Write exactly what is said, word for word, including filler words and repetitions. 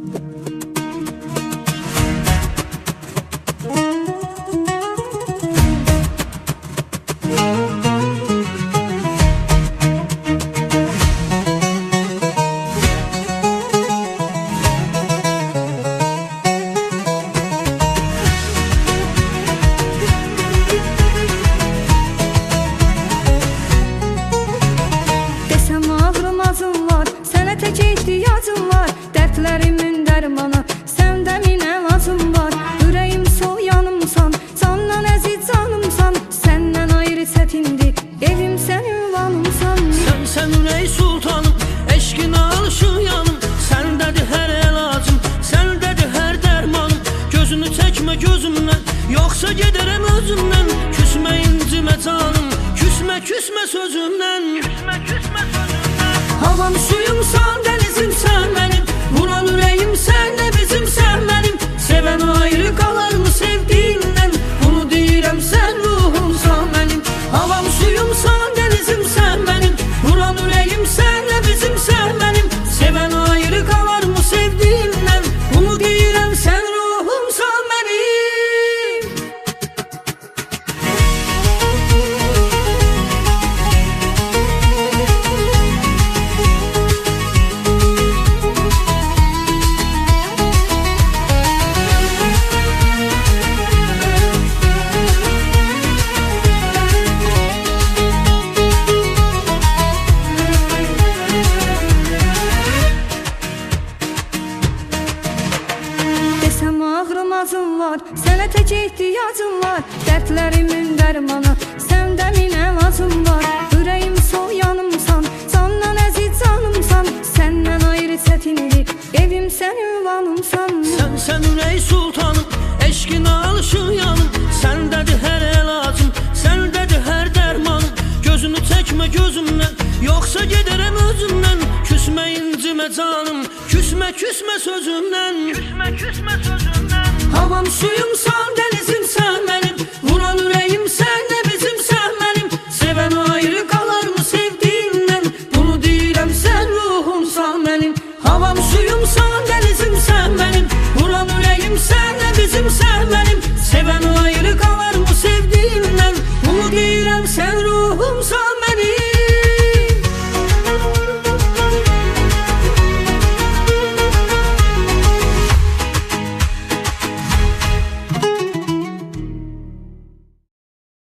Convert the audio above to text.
Dertlerimin dermanı senden yine lazım var. Yüreğim sol yanımsan, sandan əziz canımsan. Senden ayrı çətindir, evim senin vanımsan. Sen sen ürey sultanım, eşkine alışın yanım. Sendədir her elacım, sendədir her dermanım. Gözünü çekme gözümden, yoksa giderim özümden. Küsme incime canım, küsme küsme sözümden. Küsme küsme sözümden. Havam suyumsan, denizimsen benim. Vuran yüreğim sen de bizim sen benim. Seven ayrı kalır mı sevdiğinden? Bunu deyirəm sen ruhumsan benim. Havam suyumsan, denizim sen benim. Vuran yüreğim sen de bizim sen benim. Seven ayrı kalır mı sevdiğinden? Bunu deyirəm sen ruhumsan benim. Desem ağrımazım var, sənə tək ihtiyacım var. Dertlerimin dermanı senden yine lazım var. Yüreğim sol yanımsan, sandan əziz canımsan. Senden ayrı çətindir, evim senin vanımsan. Sen sen ürey sultanım, eşkine alışın yanım. Sendədir her elacım, sendədir her dermanım. Gözünü çekme gözümden, yoksa giderim özümden. Küsme incime canım, küsme küsme sözümden. Küsme küsme sözümden. Havam suyumsan,